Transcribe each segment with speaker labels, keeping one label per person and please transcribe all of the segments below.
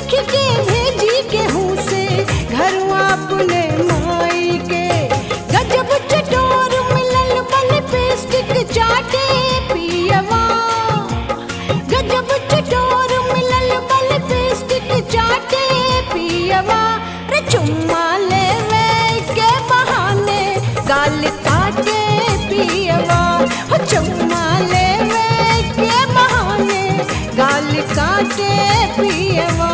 Speaker 1: लिख के भेजी केहू से घरवा अपने माई के। गजब चटोर मिलल बल पेस्टिक चाटे पियवा। गजब चटोर मिलल बल पेस्टिक चाटे पियवा। रे चुम्मा लेवे के बहाने गाल काटे पियवा। हो चुम्मा लेवे के बहाने गाल काटे पियवा।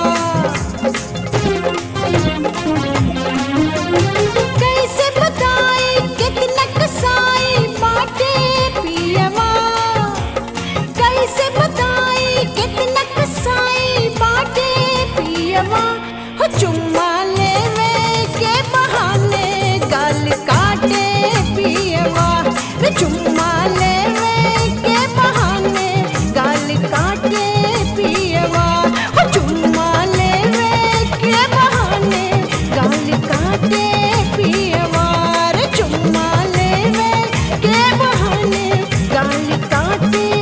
Speaker 1: कैसे बताई कितना कसाई बाटे पियवा। कैसे बताई कितना कसाई बाटे पियवा। हो चुम्मा लेवे के बहाने गाल काटे पियवा। रे चुम्मा लेवे के बहाने गाल काटे पियवा। हो चुम्मा लेवे के बहाने गाल काटे पियवा। रे चुम्मा लेवे के बहाने गाल काटे